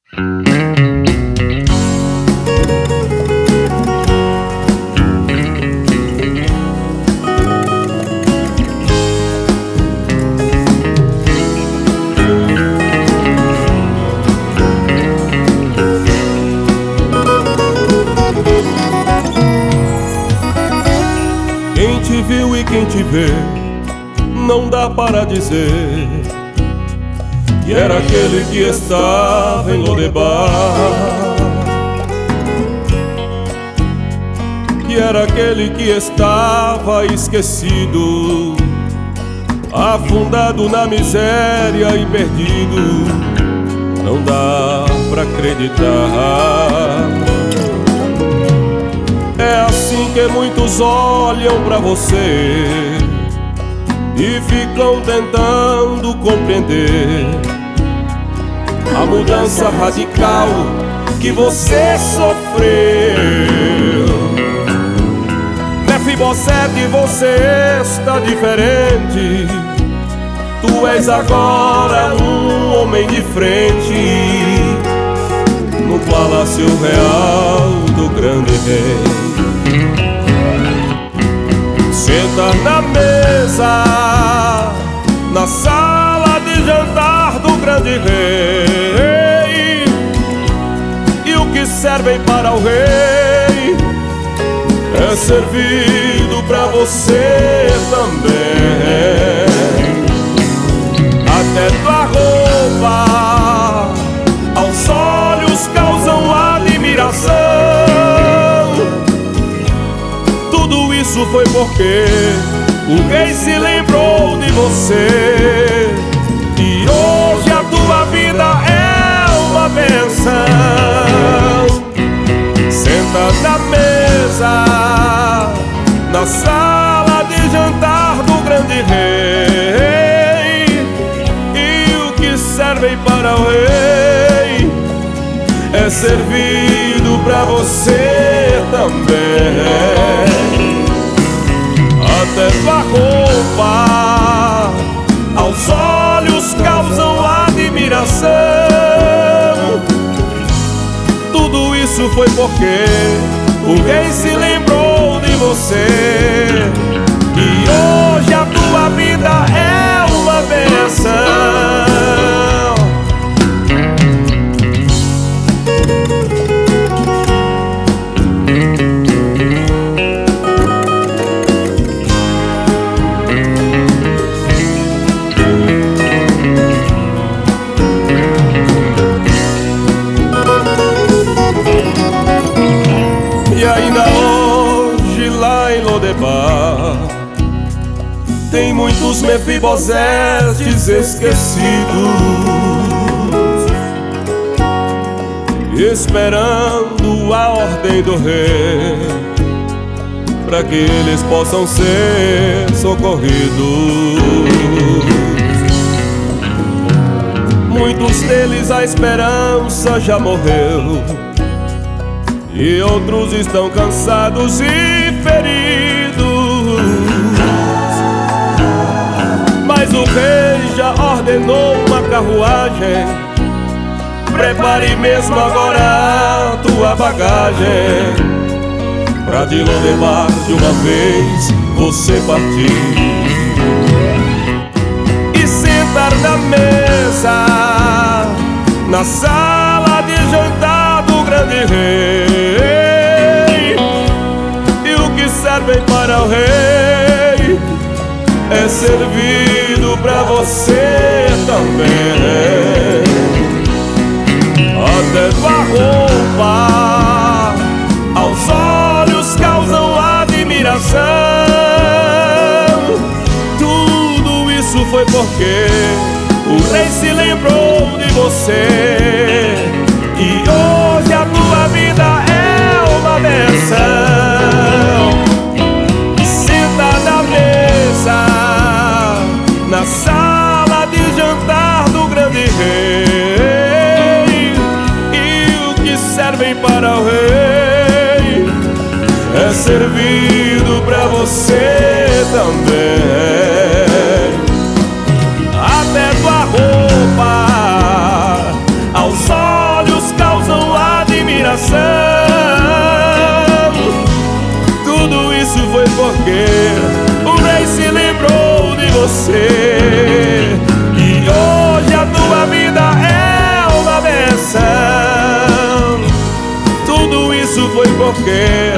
Quem te viu e quem te vê, não dá para dizer que era aquele que estava em Lodebar, que era aquele que estava esquecido, afundado na miséria e perdido. Não dá pra acreditar. É assim que muitos olham pra você e ficam tentando compreender a mudança radical que você sofreu. Mefibosete, você está diferente. Tu és agora um homem de frente no palácio real do grande rei. Senta na mesa, na sala de jantar do grande rei, e o que servem para o rei é servido para você também. Até tua roupa aos olhos causam admiração. Tudo isso foi porque o rei se lembrou de você, e hoje a tua vida é uma bênção. Senta na mesa, na sala de jantar do grande rei, e o que servem para o rei é servido para você também. Até tua roupa aos olhos causam admiração. Tudo isso foi porque o rei se lembrou de você, e hoje a tua vida é uma bênção. E ainda hoje lá em Lodebar tem muitos Mefibosetes esquecidos, esperando a ordem do rei, para que eles possam ser socorridos. Muitos deles a esperança já morreu, e outros estão cansados e feridos. Mas o rei já ordenou uma carruagem. Prepare mesmo agora a tua bagagem, pra de Lodebar de uma vez você partir e sentar na mesa, na sala de jantar do grande rei. E o que servem para o rei é servido para você também. Até tua roupa aos olhos causam admiração. Tudo isso foi porque o rei se lembrou de você, e hoje a tua vida é uma bênção. Senta na mesa, na sala de jantar do grande rei, e o que servem para o rei é servido para você também. Até tua roupa aos olhos E hoje a tua vida é uma bênção. Tudo isso foi porque